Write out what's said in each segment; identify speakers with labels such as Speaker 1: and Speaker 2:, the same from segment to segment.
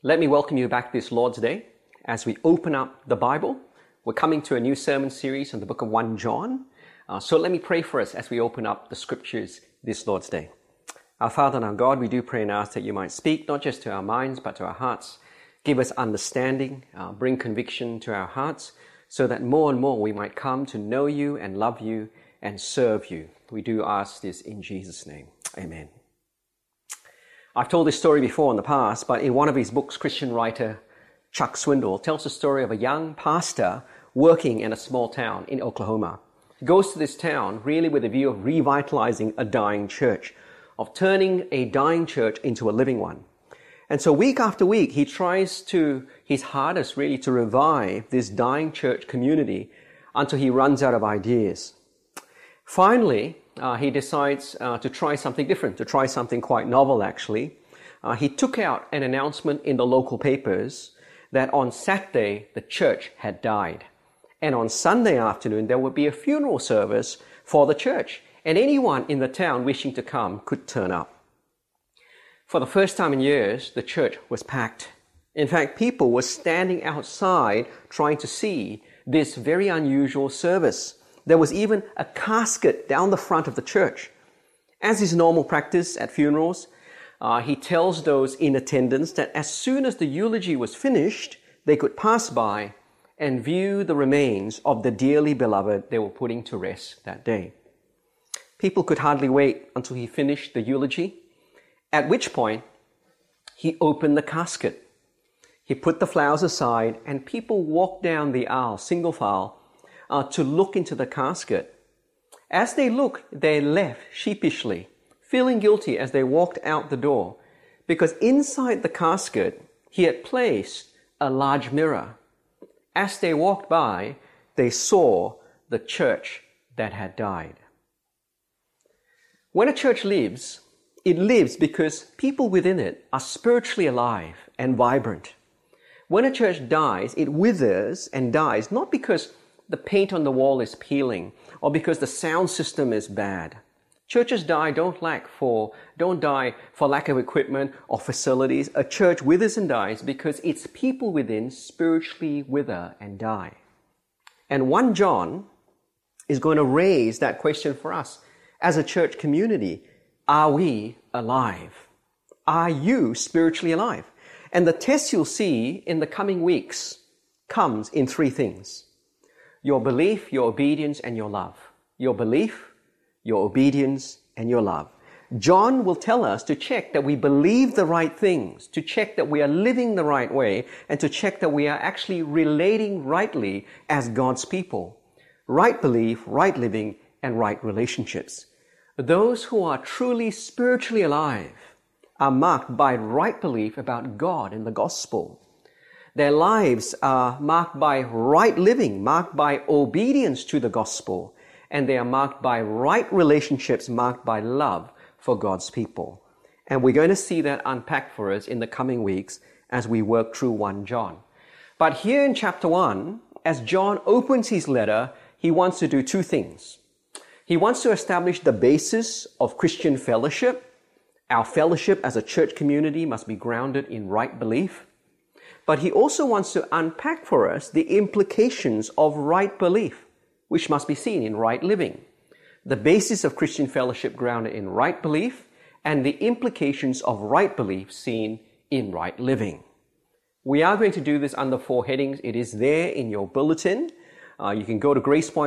Speaker 1: Let me welcome you back this Lord's Day as we open up the Bible. We're coming to a new sermon series on the book of 1 John. So let me pray for us as we open up the scriptures this Lord's Day. Our Father and our God, we do pray and ask that you might speak not just to our minds but to our hearts. Give us understanding, bring conviction to our hearts so that more and more we might come to know you and love you and serve you. We do ask this in Jesus' name. Amen. I've told this story before in the past, but in one of his books, Christian writer Chuck Swindoll tells the story of a young pastor working in a small town in Oklahoma. He goes to this town really with a view of revitalizing a dying church, of turning a dying church into a living one. And so week after week, he tries his hardest really to revive this dying church community until he runs out of ideas. Finally, he decides to try something different, to try something quite novel actually. He took out an announcement in the local papers that on Saturday the church had died. And on Sunday afternoon there would be a funeral service for the church. And anyone in the town wishing to come could turn up. For the first time in years, the church was packed. In fact, people were standing outside trying to see this very unusual service. There was even a casket down the front of the church. As is normal practice at funerals, he tells those in attendance that as soon as the eulogy was finished, they could pass by and view the remains of the dearly beloved they were putting to rest that day. People could hardly wait until he finished the eulogy, at which point he opened the casket. He put the flowers aside and people walked down the aisle, single file, to look into the casket. As they looked, they left sheepishly, feeling guilty as they walked out the door, because inside the casket, he had placed a large mirror. As they walked by, they saw the church that had died. When a church lives, it lives because people within it are spiritually alive and vibrant. When a church dies, it withers and dies, not because the paint on the wall is peeling or because the sound system is bad. Churches don't die for lack of equipment or facilities. A church withers and dies because its people within spiritually wither and die. And 1 John is going to raise that question for us as a church community. Are we alive? Are you spiritually alive? And the test you'll see in the coming weeks comes in 3 things. Your belief, your obedience, and your love. Your belief, your obedience, and your love. John will tell us to check that we believe the right things, to check that we are living the right way, and to check that we are actually relating rightly as God's people. Right belief, right living, and right relationships. Those who are truly spiritually alive are marked by right belief about God and the gospel. Their lives are marked by right living, marked by obedience to the gospel, and they are marked by right relationships, marked by love for God's people. And we're going to see that unpacked for us in the coming weeks as we work through 1 John. But here in chapter 1, as John opens his letter, he wants to do 2 things. He wants to establish the basis of Christian fellowship. Our fellowship as a church community must be grounded in right belief. But he also wants to unpack for us the implications of right belief, which must be seen in right living. The basis of Christian fellowship grounded in right belief and the implications of right belief seen in right living. We are going to do this under 4 headings. It is there in your bulletin. You can go to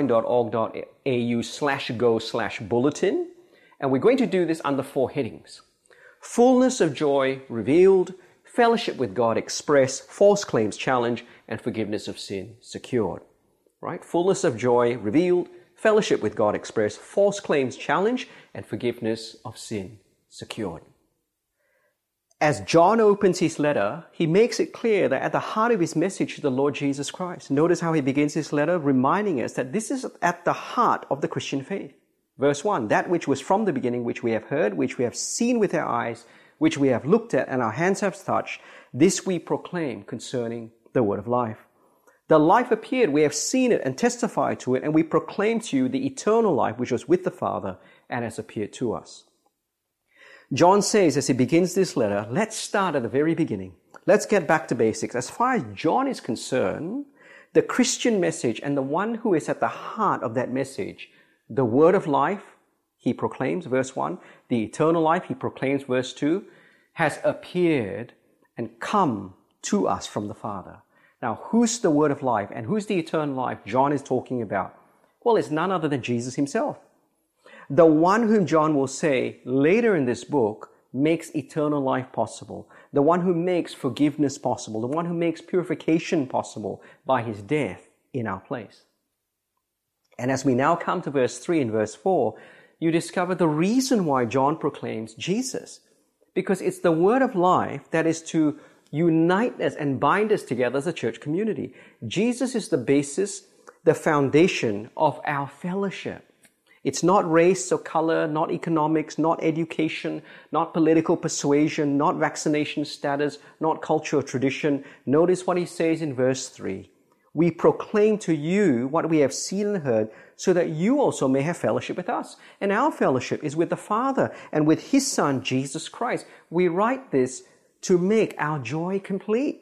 Speaker 1: gracepoint.org.au/go/bulletin. And we're going to do this under 4 headings. Fullness of joy revealed, fellowship with God expressed, false claims challenged, and forgiveness of sin secured. Right? Fullness of joy revealed, fellowship with God expressed, false claims challenged, and forgiveness of sin secured. As John opens his letter, he makes it clear that at the heart of his message is the Lord Jesus Christ. Notice how he begins his letter, reminding us that this is at the heart of the Christian faith. Verse 1, that which was from the beginning, which we have heard, which we have seen with our eyes, which we have looked at and our hands have touched, this we proclaim concerning the word of life. The life appeared, we have seen it and testified to it, and we proclaim to you the eternal life which was with the Father and has appeared to us. John says as he begins this letter, let's start at the very beginning. Let's get back to basics. As far as John is concerned, the Christian message and the one who is at the heart of that message, the word of life, he proclaims, verse 1, the eternal life, he proclaims, verse 2, has appeared and come to us from the Father. Now, who's the word of life and who's the eternal life John is talking about? Well, it's none other than Jesus himself. The one whom John will say later in this book makes eternal life possible. The one who makes forgiveness possible. The one who makes purification possible by his death in our place. And as we now come to verse 3 and verse 4, you discover the reason why John proclaims Jesus. Because it's the word of life that is to unite us and bind us together as a church community. Jesus is the basis, the foundation of our fellowship. It's not race or color, not economics, not education, not political persuasion, not vaccination status, not culture or tradition. Notice what he says in verse 3. We proclaim to you what we have seen and heard, so that you also may have fellowship with us. And our fellowship is with the Father and with His Son, Jesus Christ. We write this to make our joy complete.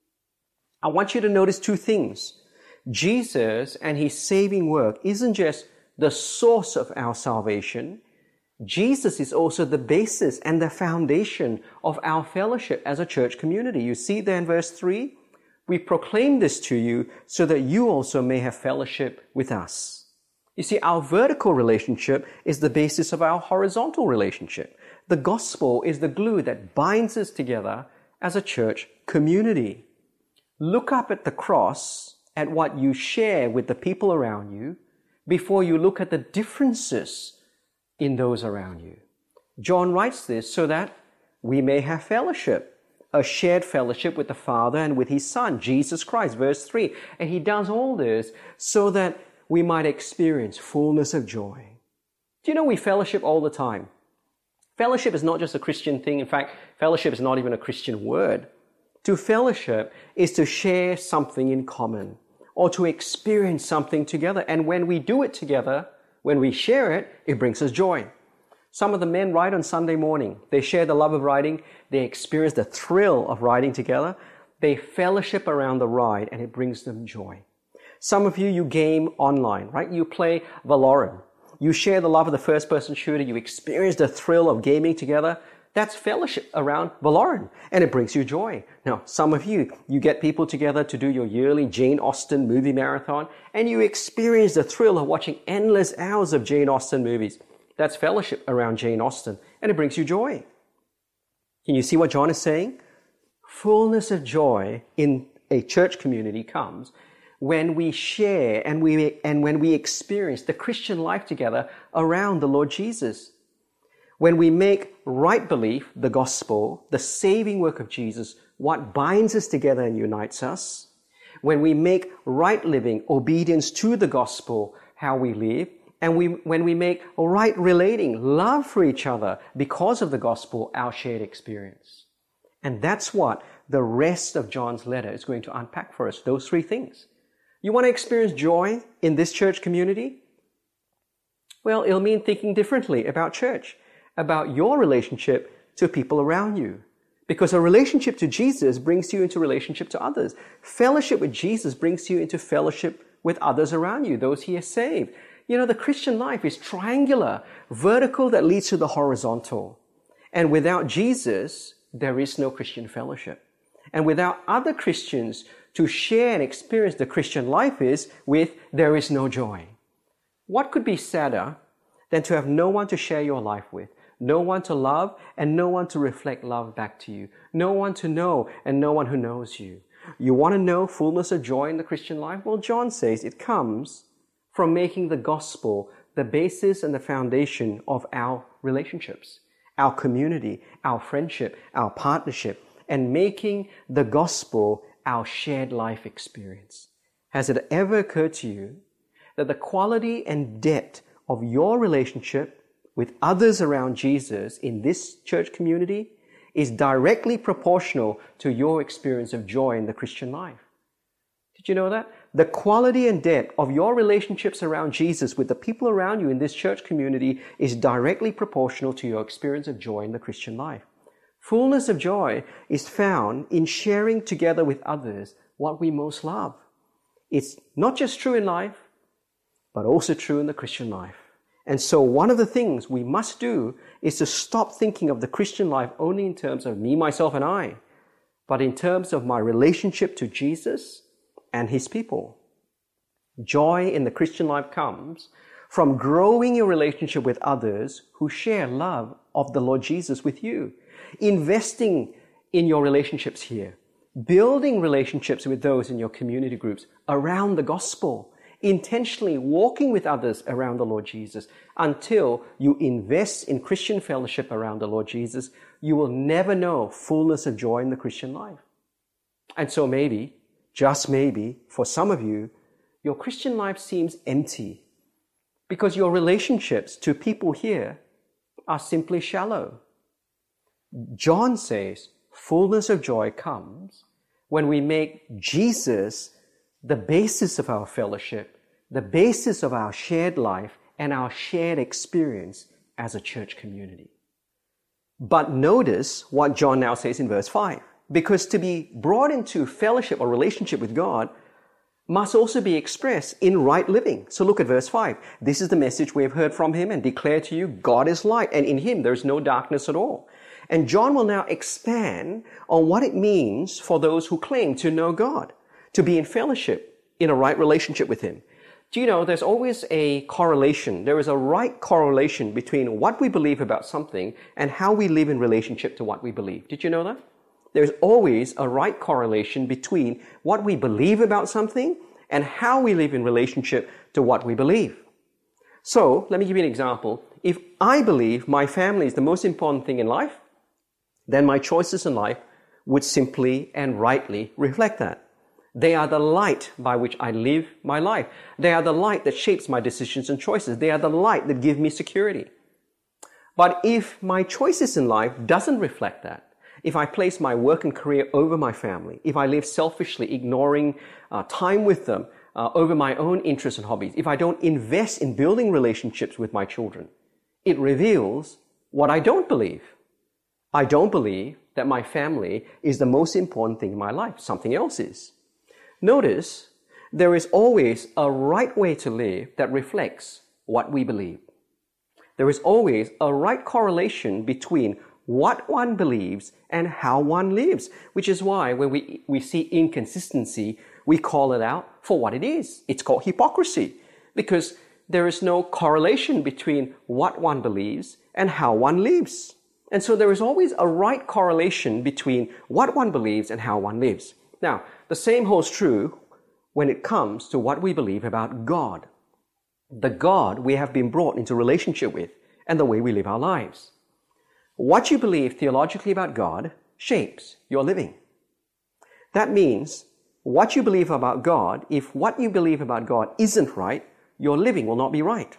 Speaker 1: I want you to notice two things. Jesus and His saving work isn't just the source of our salvation. Jesus is also the basis and the foundation of our fellowship as a church community. You see there in verse 3, we proclaim this to you so that you also may have fellowship with us. You see, our vertical relationship is the basis of our horizontal relationship. The gospel is the glue that binds us together as a church community. Look up at the cross, at what you share with the people around you, before you look at the differences in those around you. John writes this so that we may have fellowship, a shared fellowship with the Father and with His Son, Jesus Christ, verse 3. And He does all this so that we might experience fullness of joy. Do you know we fellowship all the time? Fellowship is not just a Christian thing. In fact, fellowship is not even a Christian word. To fellowship is to share something in common, or to experience something together. And when we do it together, when we share it, it brings us joy. Some of the men write on Sunday morning. They share the love of writing. They experience the thrill of writing together. They fellowship around the ride, and it brings them joy. Some of you game online, right? You play Valorant. You share the love of the first-person shooter. You experience the thrill of gaming together. That's fellowship around Valorant, and it brings you joy. Now, some of you get people together to do your yearly Jane Austen movie marathon, and you experience the thrill of watching endless hours of Jane Austen movies. That's fellowship around Jane Austen, and it brings you joy. Can you see what John is saying? Fullness of joy in a church community comes when we share and when we experience the Christian life together around the Lord Jesus. When we make right belief, the gospel, the saving work of Jesus, what binds us together and unites us. When we make right living, obedience to the gospel, how we live. And when we make right relating, love for each other because of the gospel, our shared experience. And that's what the rest of John's letter is going to unpack for us, those three things. You want to experience joy in this church community? Well, it'll mean thinking differently about church, about your relationship to people around you. Because a relationship to Jesus brings you into relationship to others. Fellowship with Jesus brings you into fellowship with others around you, those He has saved. You know, the Christian life is triangular, vertical that leads to the horizontal. And without Jesus, there is no Christian fellowship. And without other Christians to share and experience the Christian life there is no joy. What could be sadder than to have no one to share your life with, no one to love, and no one to reflect love back to you, no one to know, and no one who knows you? You want to know fullness of joy in the Christian life? Well, John says it comes from making the gospel the basis and the foundation of our relationships, our community, our friendship, our partnership, and making the gospel our shared life experience. Has it ever occurred to you that the quality and depth of your relationship with others around Jesus in this church community is directly proportional to your experience of joy in the Christian life? Did you know that? the quality and depth of your relationships around Jesus with the people around you in this church community is directly proportional to your experience of joy in the Christian life. Fullness of joy is found in sharing together with others what we most love. It's not just true in life, but also true in the Christian life. And so one of the things we must do is to stop thinking of the Christian life only in terms of me, myself, and I, but in terms of my relationship to Jesus and His people. Joy in the Christian life comes from growing your relationship with others who share love of the Lord Jesus with you, investing in your relationships here, building relationships with those in your community groups around the gospel, intentionally walking with others around the Lord Jesus. Until you invest in Christian fellowship around the Lord Jesus, you will never know fullness of joy in the Christian life. And so maybe, just maybe, for some of you, your Christian life seems empty because your relationships to people here are simply shallow. John says fullness of joy comes when we make Jesus the basis of our fellowship, the basis of our shared life and our shared experience as a church community. But notice what John now says in verse 5. Because to be brought into fellowship or relationship with God must also be expressed in right living. So look at verse 5. This is the message we have heard from Him and declare to you, God is light, and in Him there is no darkness at all. And John will now expand on what it means for those who claim to know God, to be in fellowship, in a right relationship with Him. Do you know, there's always a correlation. There is a right correlation between what we believe about something and how we live in relationship to what we believe. Did you know that? There's always a right correlation between what we believe about something and how we live in relationship to what we believe. So, let me give you an example. If I believe my family is the most important thing in life, then my choices in life would simply and rightly reflect that. They are the light by which I live my life. They are the light that shapes my decisions and choices. They are the light that give me security. But if my choices in life doesn't reflect that, if I place my work and career over my family, if I live selfishly, ignoring time with them over my own interests and hobbies, if I don't invest in building relationships with my children, it reveals what I don't believe. I don't believe that my family is the most important thing in my life. Something else is. Notice, there is always a right way to live that reflects what we believe. There is always a right correlation between what one believes and how one lives, which is why when we see inconsistency, we call it out for what it is. It's called hypocrisy, because there is no correlation between what one believes and how one lives. And so there is always a right correlation between what one believes and how one lives. Now, the same holds true when it comes to what we believe about God, the God we have been brought into relationship with, and the way we live our lives. What you believe theologically about God shapes your living. That means what you believe about God, if what you believe about God isn't right, your living will not be right.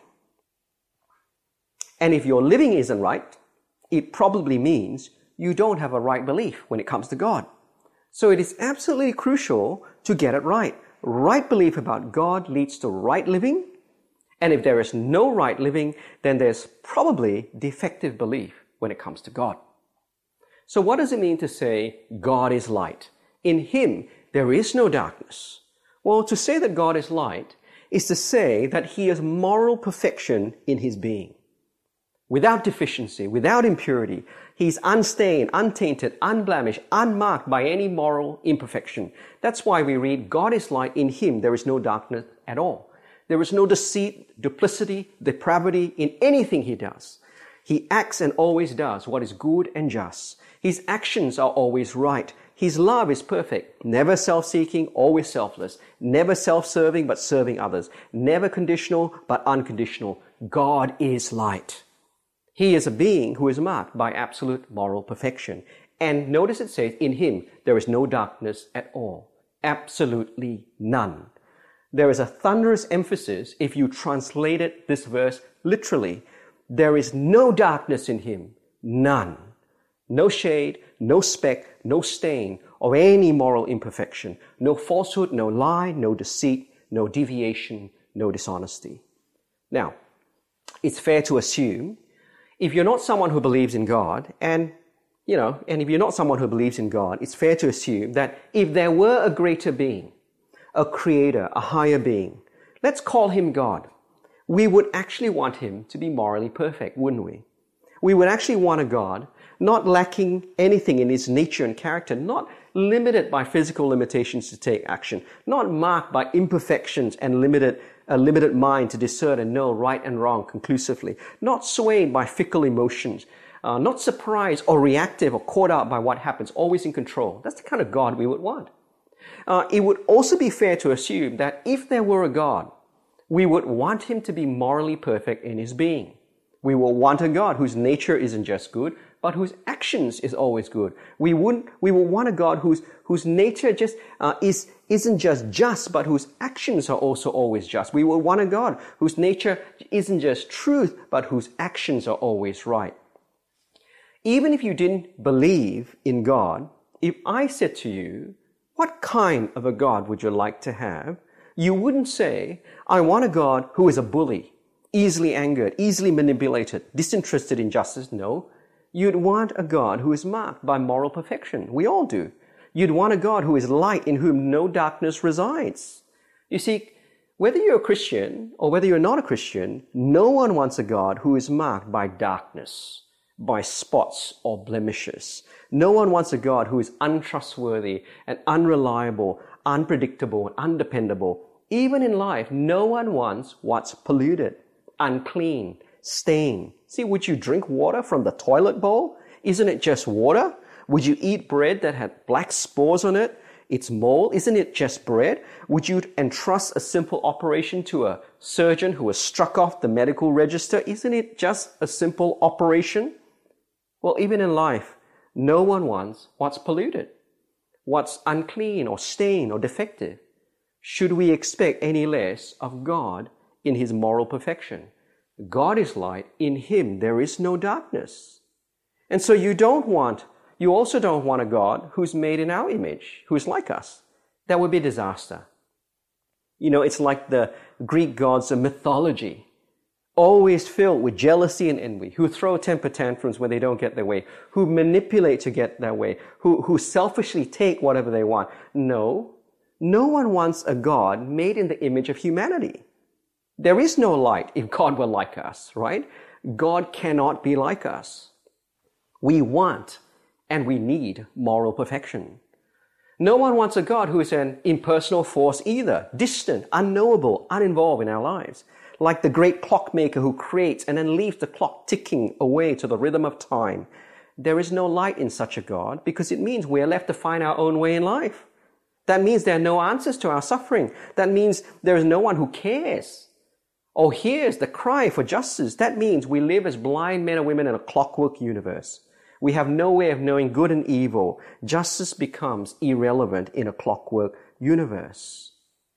Speaker 1: And if your living isn't right, it probably means you don't have a right belief when it comes to God. So it is absolutely crucial to get it right. Right belief about God leads to right living. And if there is no right living, then there's probably defective belief when it comes to God. So what does it mean to say God is light? In Him, there is no darkness. Well, to say that God is light is to say that He is moral perfection in His being. Without deficiency, without impurity, He's unstained, untainted, unblemished, unmarked by any moral imperfection. That's why we read, God is light, in Him there is no darkness at all. There is no deceit, duplicity, depravity in anything He does. He acts and always does what is good and just. His actions are always right. His love is perfect, never self-seeking, always selfless, never self-serving but serving others, never conditional but unconditional. God is light. He is a being who is marked by absolute moral perfection. And notice it says, in Him there is no darkness at all. Absolutely none. There is a thunderous emphasis if you translated this verse literally. There is no darkness in Him. None. No shade, no speck, no stain of any moral imperfection, no falsehood, no lie, no deceit, no deviation, no dishonesty. Now, it's fair to assume if you're not someone who believes in God, and if you're not someone who believes in God, it's fair to assume that if there were a greater being, a creator, a higher being, let's call him God, we would actually want him to be morally perfect, wouldn't we? We would actually want a God not lacking anything in his nature and character, not limited by physical limitations to take action, not marked by imperfections and a limited mind to discern and know right and wrong conclusively, not swayed by fickle emotions, not surprised or reactive or caught out by what happens, always in control. That's the kind of God we would want. It would also be fair to assume that if there were a God, we would want him to be morally perfect in his being. We will want a God whose nature isn't just good, but whose actions is always good. We will want a God whose nature just isn't just, but whose actions are also always just. We will want a God whose nature isn't just truth, but whose actions are always right. Even if you didn't believe in God, if I said to you, what kind of a God would you like to have? You wouldn't say, I want a God who is a bully, easily angered, easily manipulated, disinterested in justice. No, you'd want a God who is marked by moral perfection. We all do. You'd want a God who is light, in whom no darkness resides. You see, whether you're a Christian or whether you're not a Christian, no one wants a God who is marked by darkness, by spots or blemishes. No one wants a God who is untrustworthy and unreliable, unpredictable and undependable. Even in life, no one wants what's polluted, unclean, stained. See, would you drink water from the toilet bowl? Isn't it just water? Would you eat bread that had black spores on it? It's mold. Isn't it just bread? Would you entrust a simple operation to a surgeon who has struck off the medical register? Isn't it just a simple operation? Well, even in life, no one wants what's polluted, what's unclean or stained or defective. Should we expect any less of God in his moral perfection? God is light. In him there is no darkness. And so you also don't want a God who's made in our image, who's like us. That would be a disaster. It's like the Greek gods of mythology, always filled with jealousy and envy, who throw temper tantrums when they don't get their way, who manipulate to get their way, who selfishly take whatever they want. No one wants a God made in the image of humanity. There is no light if God were like us, right? God cannot be like us. We want and we need moral perfection. No one wants a God who is an impersonal force either, distant, unknowable, uninvolved in our lives. Like the great clockmaker who creates and then leaves the clock ticking away to the rhythm of time. There is no light in such a God because it means we are left to find our own way in life. That means there are no answers to our suffering. That means there is no one who cares or hears the cry for justice. That means we live as blind men and women in a clockwork universe. We have no way of knowing good and evil. Justice becomes irrelevant in a clockwork universe.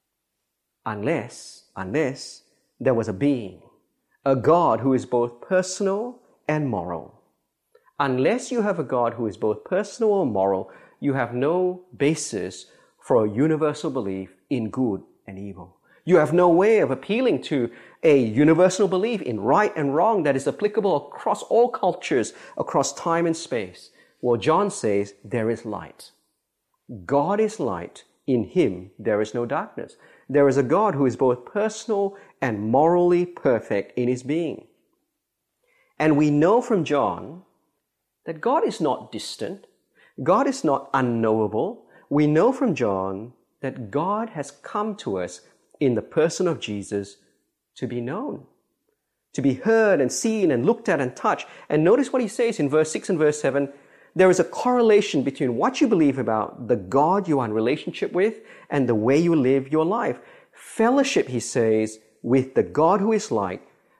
Speaker 1: Unless there was a being, a God who is both personal and moral. Unless you have a God who is both personal and moral, you have no basis for a universal belief in good and evil. You have no way of appealing to a universal belief in right and wrong that is applicable across all cultures, across time and space. Well, John says there is light. God is light. In him there is no darkness. There is a God who is both personal and morally perfect in his being. And we know from John that God is not distant. God is not unknowable. We know from John that God has come to us in the person of Jesus to be known, to be heard and seen and looked at and touched. And notice what he says in verse 6 and verse 7. There is a correlation between what you believe about the God you are in relationship with and the way you live your life. Fellowship, he says, with the God who is light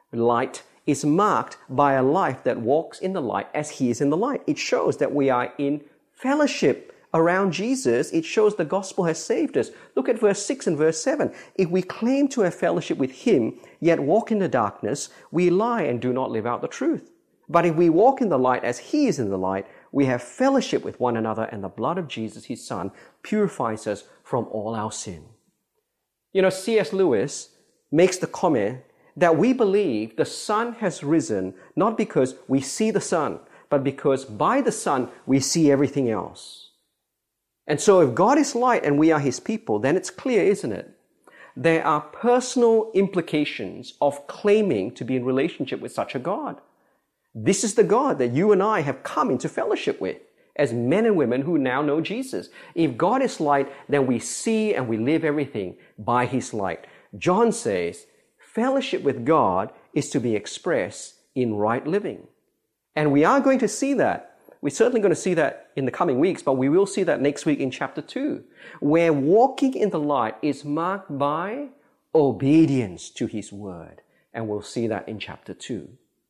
Speaker 1: is marked by a life that walks in the light as he is in the light. It shows that we are in fellowship around Jesus. It shows the gospel has saved us. Look at verse 6 and verse 7. If we claim to have fellowship with him, yet walk in the darkness, we lie and do not live out the truth. But if we walk in the light as he is in the light, we have fellowship with one another, and the blood of Jesus, his Son, purifies us from all our sin. You know, C.S. Lewis makes the comment that we believe the sun has risen not because we see the sun, but because by the sun we see everything else. And so if God is light and we are his people, then it's clear, isn't it? There are personal implications of claiming to be in relationship with such a God. This is the God that you and I have come into fellowship with as men and women who now know Jesus. If God is light, then we see and we live everything by his light. John says, fellowship with God is to be expressed in right living. And we are going to see that. We're certainly going to see that in the coming weeks, but we will see that next week in chapter 2, where walking in the light is marked by obedience to his word. And we'll see that in chapter 2.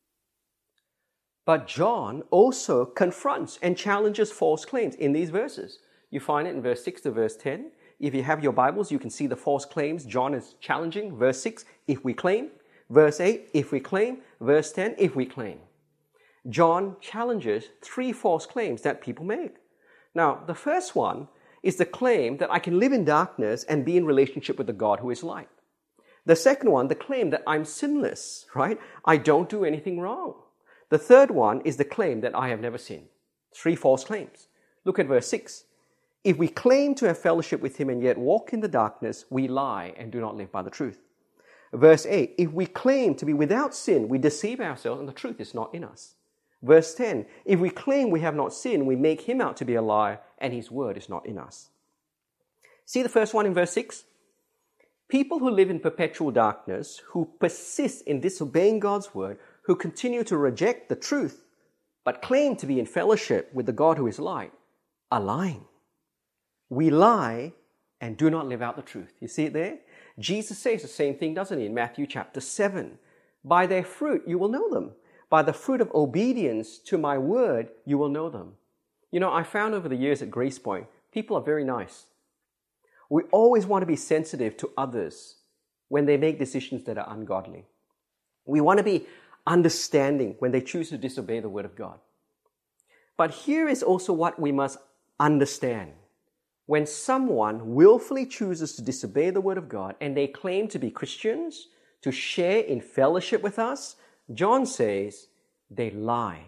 Speaker 1: But John also confronts and challenges false claims in these verses. You find it in verse 6 to verse 10. If you have your Bibles, you can see the false claims John is challenging. Verse 6, if we claim. Verse 8, if we claim. Verse 10, if we claim. John challenges 3 false claims that people make. Now, the first one is the claim that I can live in darkness and be in relationship with the God who is light. The second one, the claim that I'm sinless, right? I don't do anything wrong. The third one is the claim that I have never sinned. 3 false claims. Look at verse 6. If we claim to have fellowship with him and yet walk in the darkness, we lie and do not live by the truth. Verse 8. If we claim to be without sin, we deceive ourselves and the truth is not in us. Verse 10, if we claim we have not sinned, we make him out to be a liar, and his word is not in us. See the first one in verse 6? People who live in perpetual darkness, who persist in disobeying God's word, who continue to reject the truth, but claim to be in fellowship with the God who is light, are lying. We lie and do not live out the truth. You see it there? Jesus says the same thing, doesn't he, in Matthew chapter 7. By their fruit you will know them. By the fruit of obedience to my word, you will know them. You know, I found over the years at Grace Point, people are very nice. We always want to be sensitive to others when they make decisions that are ungodly. We want to be understanding when they choose to disobey the word of God. But here is also what we must understand. When someone willfully chooses to disobey the word of God and they claim to be Christians, to share in fellowship with us, John says they lie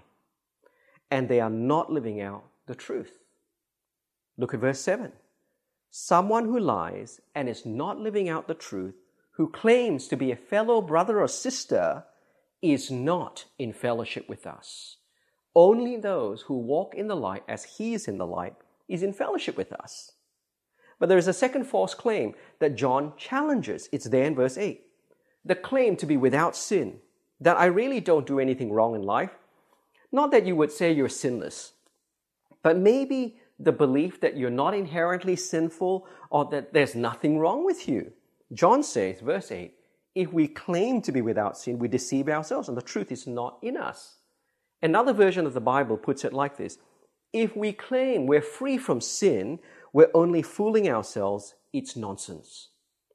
Speaker 1: and they are not living out the truth. Look at verse 7. Someone who lies and is not living out the truth, who claims to be a fellow brother or sister, is not in fellowship with us. Only those who walk in the light as he is in the light is in fellowship with us. But there is a second false claim that John challenges. It's there in verse 8. The claim to be without sin, that I really don't do anything wrong in life. Not that you would say you're sinless, but maybe the belief that you're not inherently sinful or that there's nothing wrong with you. John says, verse 8, if we claim to be without sin, we deceive ourselves and the truth is not in us. Another version of the Bible puts it like this. If we claim we're free from sin, we're only fooling ourselves. It's nonsense.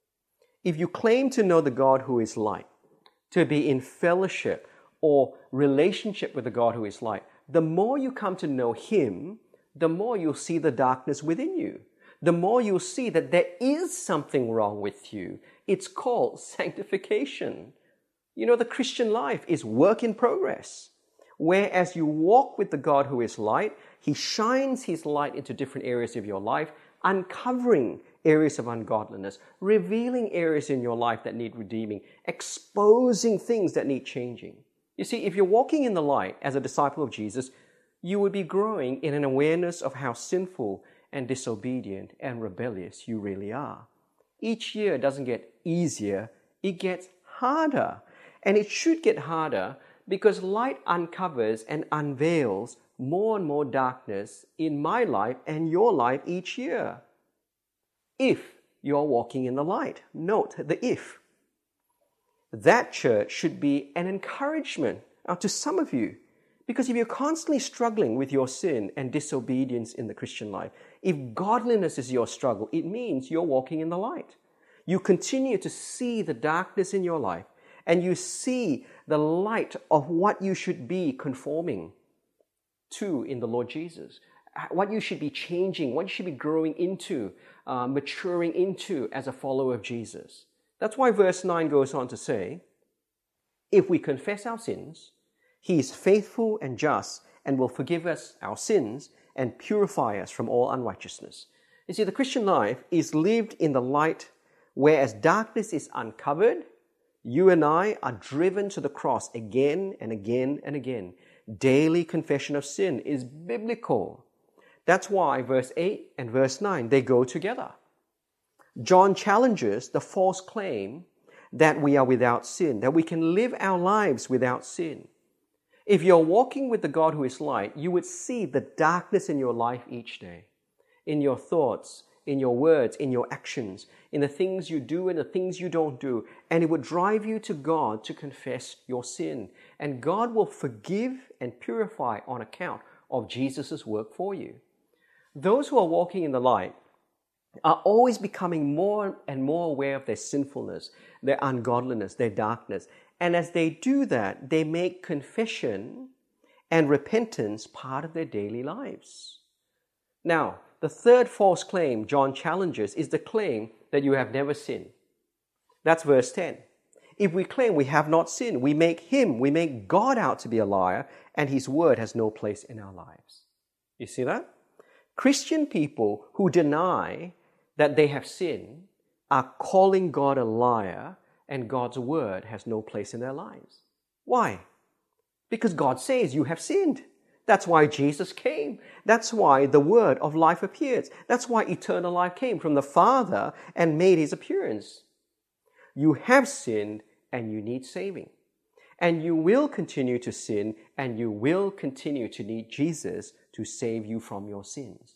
Speaker 1: If you claim to know the God who is light, to be in fellowship or relationship with the God who is light, the more you come to know him, the more you'll see the darkness within you. The more you'll see that there is something wrong with you. It's called sanctification. You know, the Christian life is work in progress. Whereas you walk with the God who is light, he shines his light into different areas of your life, uncovering areas of ungodliness, revealing areas in your life that need redeeming, exposing things that need changing. You see, if you're walking in the light as a disciple of Jesus, you would be growing in an awareness of how sinful and disobedient and rebellious you really are. Each year doesn't get easier, it gets harder. And it should get harder because light uncovers and unveils more and more darkness in my life and your life each year. If you're walking in the light. Note the if. That church should be an encouragement to some of you. Because if you're constantly struggling with your sin and disobedience in the Christian life, if godliness is your struggle, it means you're walking in the light. You continue to see the darkness in your life and you see the light of what you should be conforming to in the Lord Jesus, what you should be changing, what you should be growing into, maturing into as a follower of Jesus. That's why verse 9 goes on to say, if we confess our sins, He is faithful and just and will forgive us our sins and purify us from all unrighteousness. You see, the Christian life is lived in the light, whereas darkness is uncovered. You and I are driven to the cross again and again and again. Daily confession of sin is biblical. That's why verse 8 and verse 9, they go together. John challenges the false claim that we are without sin, that we can live our lives without sin. If you're walking with the God who is light, you would see the darkness in your life each day, in your thoughts, in your words, in your actions, in the things you do and the things you don't do. And it would drive you to God to confess your sin. And God will forgive and purify on account of Jesus' work for you. Those who are walking in the light are always becoming more and more aware of their sinfulness, their ungodliness, their darkness. And as they do that, they make confession and repentance part of their daily lives. Now, the third false claim John challenges is the claim that you have never sinned. That's verse 10. If we claim we have not sinned, we make God out to be a liar, and His word has no place in our lives. You see that? Christian people who deny that they have sinned are calling God a liar, and God's word has no place in their lives. Why? Because God says you have sinned. That's why Jesus came. That's why the word of life appears. That's why eternal life came from the Father and made His appearance. You have sinned and you need saving. And you will continue to sin and you will continue to need Jesus to save you from your sins.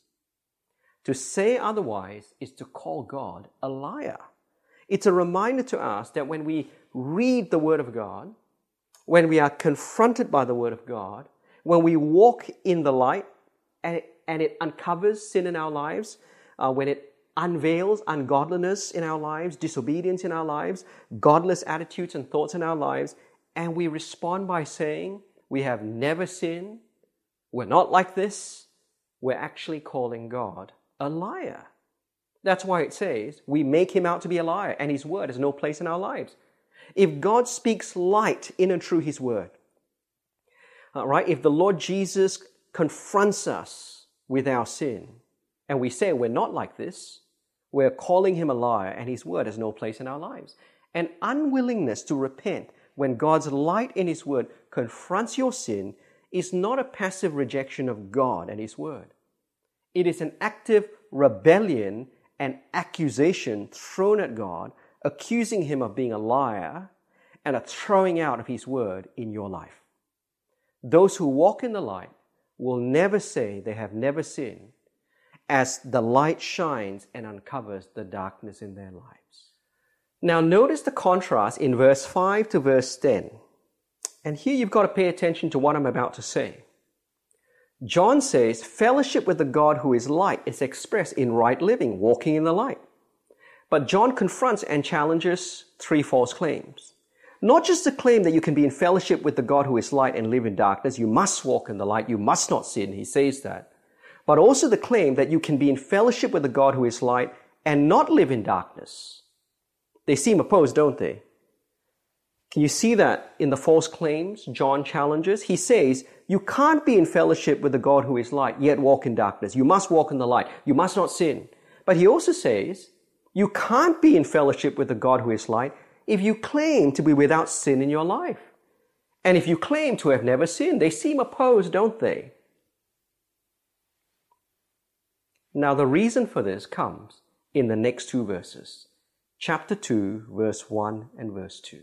Speaker 1: To say otherwise is to call God a liar. It's a reminder to us that when we read the Word of God, when we are confronted by the Word of God, when we walk in the light and it uncovers sin in our lives, when it unveils ungodliness in our lives, disobedience in our lives, godless attitudes and thoughts in our lives, and we respond by saying, we have never sinned, we're not like this, we're actually calling God a liar. That's why it says, we make Him out to be a liar, and His word has no place in our lives. If God speaks light in and through His word, right? If the Lord Jesus confronts us with our sin, and we say we're not like this, we're calling Him a liar, and His word has no place in our lives. An unwillingness to repent when God's light in His word confronts your sin is not a passive rejection of God and His word. It is an active rebellion and accusation thrown at God, accusing Him of being a liar and a throwing out of His word in your life. Those who walk in the light will never say they have never sinned, as the light shines and uncovers the darkness in their lives. Now notice the contrast in verse 5 to verse 10. And here you've got to pay attention to what I'm about to say. John says fellowship with the God who is light is expressed in right living, walking in the light. But John confronts and challenges three false claims. Not just the claim that you can be in fellowship with the God who is light and live in darkness. You must walk in the light. You must not sin. He says that. But also the claim that you can be in fellowship with the God who is light and not live in darkness. They seem opposed, don't they? Can you see that in the false claims John challenges? He says, you can't be in fellowship with the God who is light, yet walk in darkness. You must walk in the light. You must not sin. But he also says, you can't be in fellowship with the God who is light if you claim to be without sin in your life. And if you claim to have never sinned. They seem opposed, don't they? Now the reason for this comes in the next two verses. Chapter 2, verse 1 and verse 2.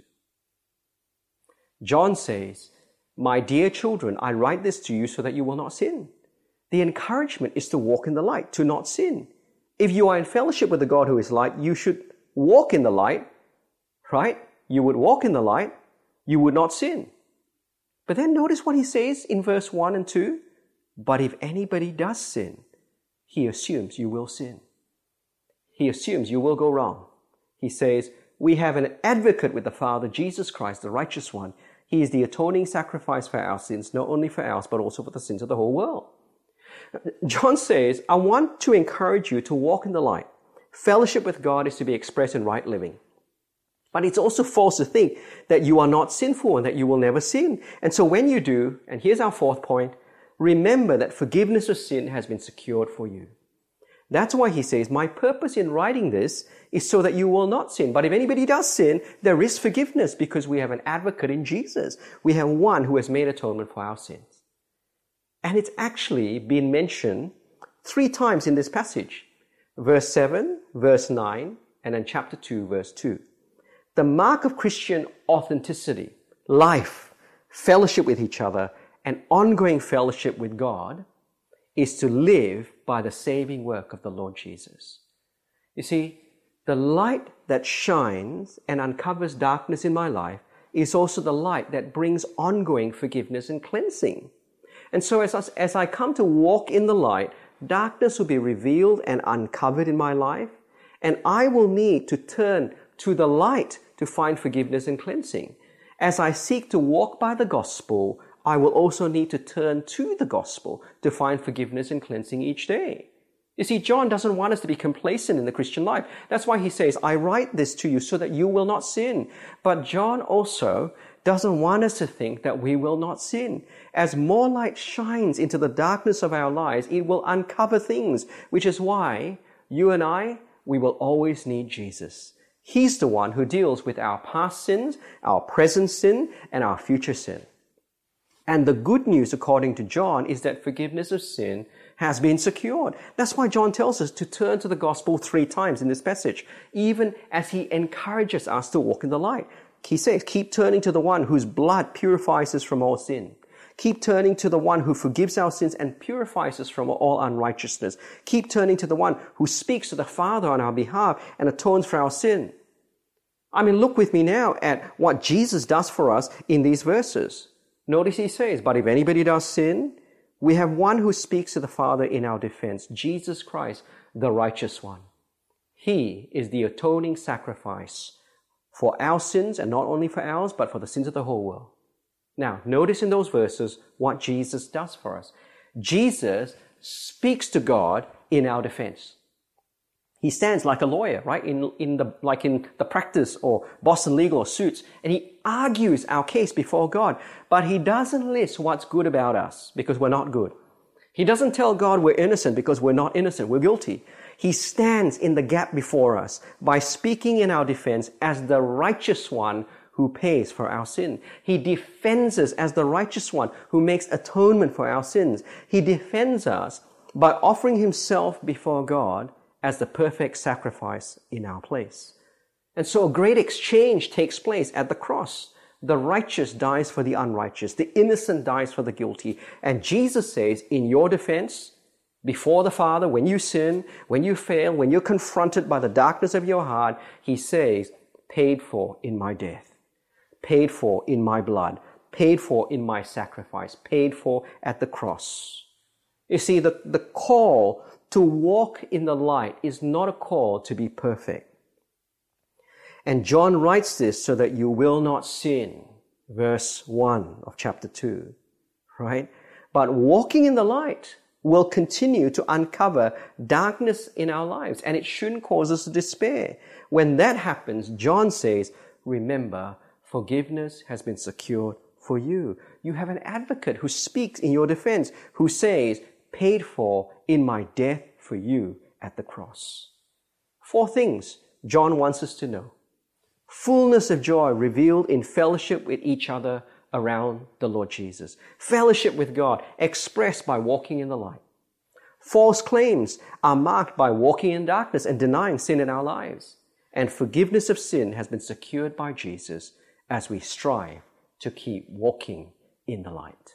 Speaker 1: John says, my dear children, I write this to you so that you will not sin. The encouragement is to walk in the light, to not sin. If you are in fellowship with the God who is light, you should walk in the light, right? You would walk in the light, you would not sin. But then notice what he says in verse 1 and 2. But if anybody does sin, he assumes you will sin. He assumes you will go wrong. He says, we have an advocate with the Father, Jesus Christ, the righteous one. He is the atoning sacrifice for our sins, not only for ours, but also for the sins of the whole world. John says, I want to encourage you to walk in the light. Fellowship with God is to be expressed in right living. But it's also false to think that you are not sinful and that you will never sin. And so when you do, and here's our fourth point, remember that forgiveness of sin has been secured for you. That's why he says, my purpose in writing this is so that you will not sin. But if anybody does sin, there is forgiveness because we have an advocate in Jesus. We have one who has made atonement for our sins. And it's actually been mentioned 3 times in this passage. Verse 7, verse 9, and then chapter 2, verse 2. The mark of Christian authenticity, life, fellowship with each other, and ongoing fellowship with God is to live by the saving work of the Lord Jesus. You see, the light that shines and uncovers darkness in my life is also the light that brings ongoing forgiveness and cleansing. And so as I come to walk in the light, darkness will be revealed and uncovered in my life, and I will need to turn to the light to find forgiveness and cleansing. As I seek to walk by the gospel, I will also need to turn to the gospel to find forgiveness and cleansing each day. You see, John doesn't want us to be complacent in the Christian life. That's why he says, I write this to you so that you will not sin. But John also doesn't want us to think that we will not sin. As more light shines into the darkness of our lives, it will uncover things, which is why you and I, we will always need Jesus. He's the one who deals with our past sins, our present sin, and our future sin. And the good news, according to John, is that forgiveness of sin has been secured. That's why John tells us to turn to the gospel 3 times in this passage, even as he encourages us to walk in the light. He says, keep turning to the one whose blood purifies us from all sin. Keep turning to the one who forgives our sins and purifies us from all unrighteousness. Keep turning to the one who speaks to the Father on our behalf and atones for our sin. I mean, look with me now at what Jesus does for us in these verses. Notice he says, but if anybody does sin, we have one who speaks to the Father in our defense, Jesus Christ, the righteous one. He is the atoning sacrifice for our sins, and not only for ours, but for the sins of the whole world. Now, notice in those verses what Jesus does for us. Jesus speaks to God in our defense. He stands like a lawyer, right? In the practice or Boston Legal or Suits, and he argues our case before God. But he doesn't list what's good about us because we're not good. He doesn't tell God we're innocent because we're not innocent. We're guilty. He stands in the gap before us by speaking in our defense as the righteous one who pays for our sin. He defends us as the righteous one who makes atonement for our sins. He defends us by offering himself before God as the perfect sacrifice in our place. And so a great exchange takes place at the cross. The righteous dies for the unrighteous. The innocent dies for the guilty. And Jesus says, in your defense, before the Father, when you sin, when you fail, when you're confronted by the darkness of your heart, he says, paid for in my death, paid for in my blood, paid for in my sacrifice, paid for at the cross. You see, the call to walk in the light is not a call to be perfect. And John writes this so that you will not sin. Verse 1 of chapter 2, right? But walking in the light will continue to uncover darkness in our lives, and it shouldn't cause us to despair. When that happens, John says, remember, forgiveness has been secured for you. You have an advocate who speaks in your defense, who says, paid for in my death for you at the cross. 4 things John wants us to know. Fullness of joy revealed in fellowship with each other around the Lord Jesus. Fellowship with God expressed by walking in the light. False claims are marked by walking in darkness and denying sin in our lives. And forgiveness of sin has been secured by Jesus as we strive to keep walking in the light.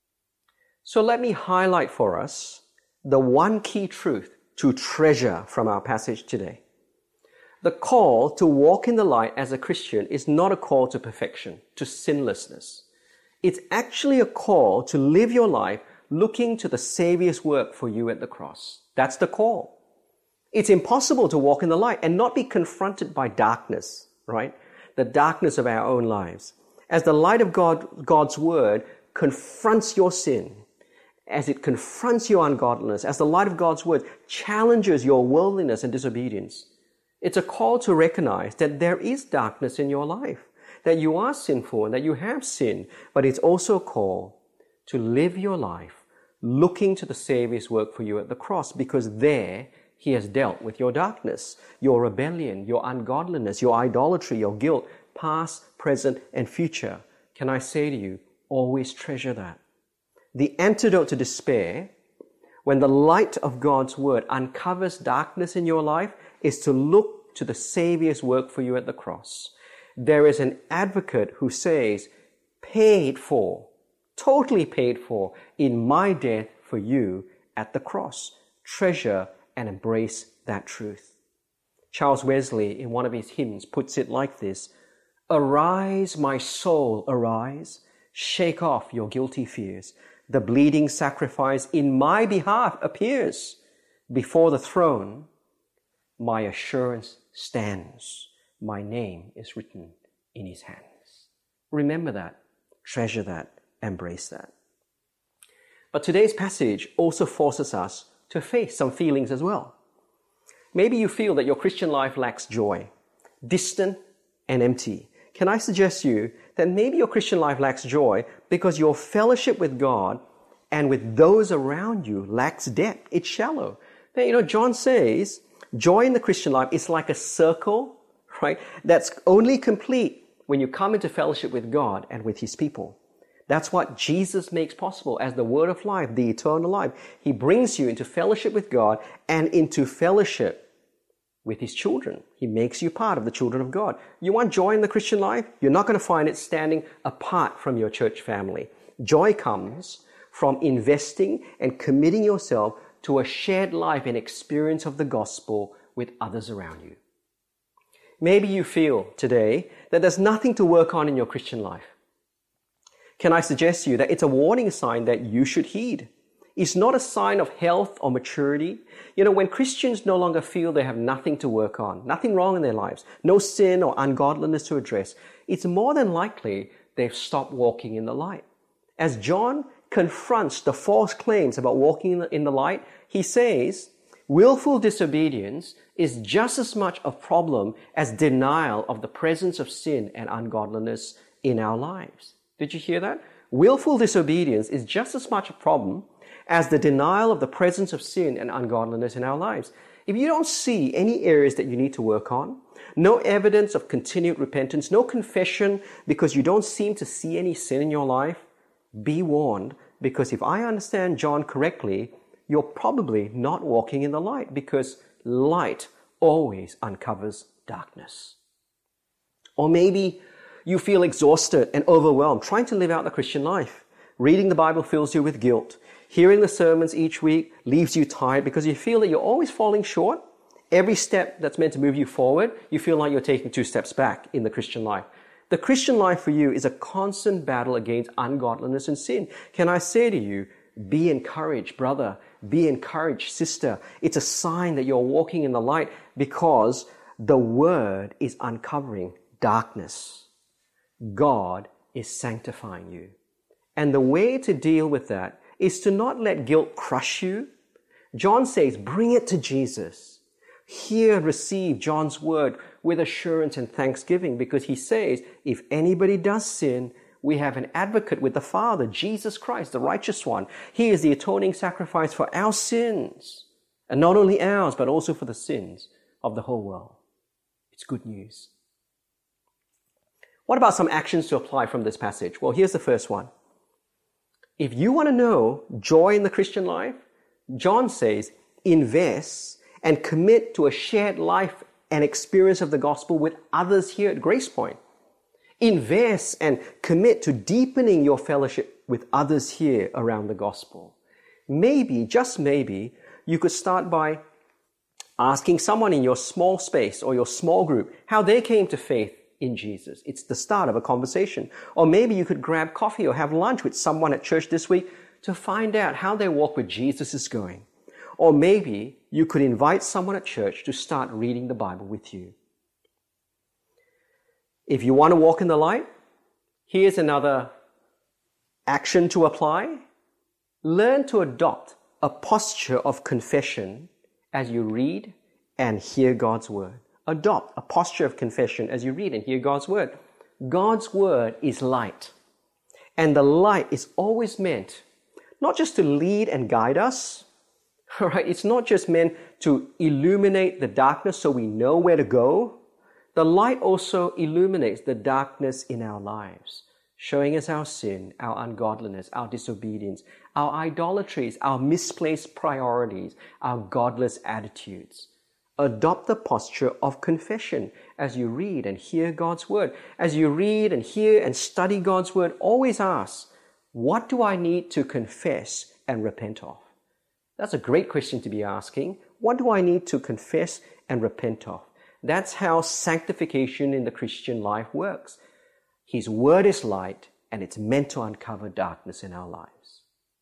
Speaker 1: So let me highlight for us the one key truth to treasure from our passage today. The call to walk in the light as a Christian is not a call to perfection, to sinlessness. It's actually a call to live your life looking to the Savior's work for you at the cross. That's the call. It's impossible to walk in the light and not be confronted by darkness, right? The darkness of our own lives. As the light of God's word confronts your sin, as it confronts your ungodliness, as the light of God's word challenges your worldliness and disobedience, it's a call to recognize that there is darkness in your life, that you are sinful and that you have sinned, but it's also a call to live your life looking to the Savior's work for you at the cross, because there He has dealt with your darkness, your rebellion, your ungodliness, your idolatry, your guilt, past, present, and future. Can I say to you, always treasure that. The antidote to despair, when the light of God's word uncovers darkness in your life, is to look to the Savior's work for you at the cross. There is an advocate who says, paid for, totally paid for, in my death for you at the cross. Treasure and embrace that truth. Charles Wesley, in one of his hymns, puts it like this: "Arise, my soul, arise, shake off your guilty fears. The bleeding sacrifice in my behalf appears. Before the throne, my assurance stands. My name is written in His hands." Remember that, treasure that, embrace that. But today's passage also forces us to face some feelings as well. Maybe you feel that your Christian life lacks joy, distant and empty. Can I suggest to you that maybe your Christian life lacks joy because your fellowship with God and with those around you lacks depth? It's shallow. Now, John says joy in the Christian life is like a circle, right? That's only complete when you come into fellowship with God and with His people. That's what Jesus makes possible as the Word of life, the eternal life. He brings you into fellowship with God and into fellowship with His children. He makes you part of the children of God. You want joy in the Christian life? You're not going to find it standing apart from your church family. Joy comes from investing and committing yourself to a shared life and experience of the gospel with others around you. Maybe you feel today that there's nothing to work on in your Christian life. Can I suggest to you that it's a warning sign that you should heed? It's not a sign of health or maturity. When Christians no longer feel they have nothing to work on, nothing wrong in their lives, no sin or ungodliness to address, it's more than likely they've stopped walking in the light. As John confronts the false claims about walking in the light, he says, willful disobedience is just as much a problem as denial of the presence of sin and ungodliness in our lives. Did you hear that? Willful disobedience is just as much a problem as the denial of the presence of sin and ungodliness in our lives. If you don't see any areas that you need to work on, no evidence of continued repentance, no confession because you don't seem to see any sin in your life, be warned, because if I understand John correctly, you're probably not walking in the light, because light always uncovers darkness. Or maybe you feel exhausted and overwhelmed trying to live out the Christian life. Reading the Bible fills you with guilt. Hearing the sermons each week leaves you tired because you feel that you're always falling short. Every step that's meant to move you forward, you feel like you're taking 2 steps back in the Christian life. The Christian life for you is a constant battle against ungodliness and sin. Can I say to you, be encouraged, brother. Be encouraged, sister. It's a sign that you're walking in the light because the Word is uncovering darkness. God is sanctifying you. And the way to deal with that is to not let guilt crush you. John says, bring it to Jesus. Hear, receive John's word with assurance and thanksgiving, because he says, if anybody does sin, we have an advocate with the Father, Jesus Christ, the righteous one. He is the atoning sacrifice for our sins, and not only ours, but also for the sins of the whole world. It's good news. What about some actions to apply from this passage? Well, here's the first one. If you want to know joy in the Christian life, John says, invest and commit to a shared life and experience of the gospel with others here at Grace Point. Invest and commit to deepening your fellowship with others here around the gospel. Maybe, just maybe, you could start by asking someone in your small space or your small group how they came to faith in Jesus. It's the start of a conversation. Or maybe you could grab coffee or have lunch with someone at church this week to find out how their walk with Jesus is going. Or maybe you could invite someone at church to start reading the Bible with you. If you want to walk in the light, Here's another action to apply. Learn to adopt a posture of confession as you read and hear God's word. Adopt a posture of confession as you read and hear God's word. God's word is light. And the light is always meant not just to lead and guide us, all right? It's not just meant to illuminate the darkness so we know where to go. The light also illuminates the darkness in our lives, showing us our sin, our ungodliness, our disobedience, our idolatries, our misplaced priorities, our godless attitudes. Adopt the posture of confession as you read and hear God's word. As you read and hear and study God's word, always ask, what do I need to confess and repent of? That's a great question to be asking. What do I need to confess and repent of? That's how sanctification in the Christian life works. His word is light, and it's meant to uncover darkness in our lives.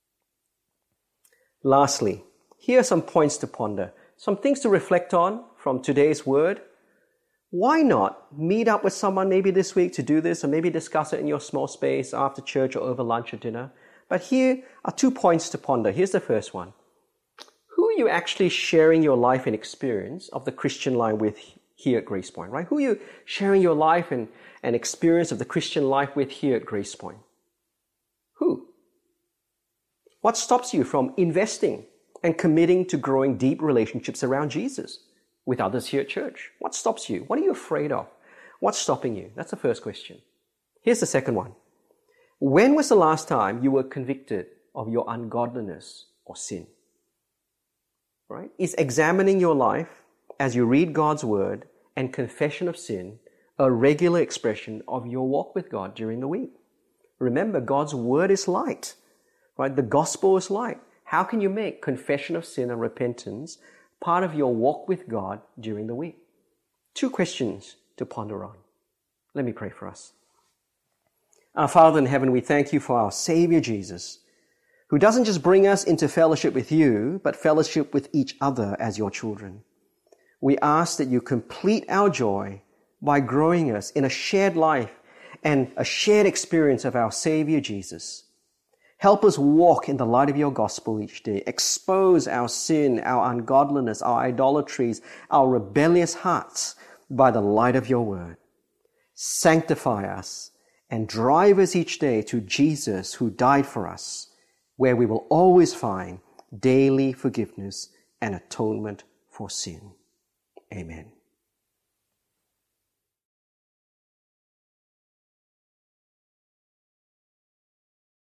Speaker 1: Lastly, here are some points to ponder, some things to reflect on from today's word. Why not meet up with someone maybe this week to do this, or maybe discuss it in your small space after church or over lunch or dinner? But here are 2 points to ponder. Here's the first one. Who are you actually sharing your life and experience of the Christian life with here at Grace Point, right? Who are you sharing your life and experience of the Christian life with here at Grace Point? Who? What stops you from investing and committing to growing deep relationships around Jesus with others here at church? What stops you? What are you afraid of? What's stopping you? That's the first question. Here's the second one. When was the last time you were convicted of your ungodliness or sin? Right? Is examining your life as you read God's word and confession of sin a regular expression of your walk with God during the week? Remember, God's word is light, right? The gospel is light. How can you make confession of sin and repentance part of your walk with God during the week? 2 questions to ponder on. Let me pray for us. Our Father in heaven, we thank you for our Savior Jesus, who doesn't just bring us into fellowship with you, but fellowship with each other as your children. We ask that you complete our joy by growing us in a shared life and a shared experience of our Savior Jesus. Help us walk in the light of your gospel each day. Expose our sin, our ungodliness, our idolatries, our rebellious hearts by the light of your word. Sanctify us and drive us each day to Jesus who died for us, where we will always find daily forgiveness and atonement for sin. Amen.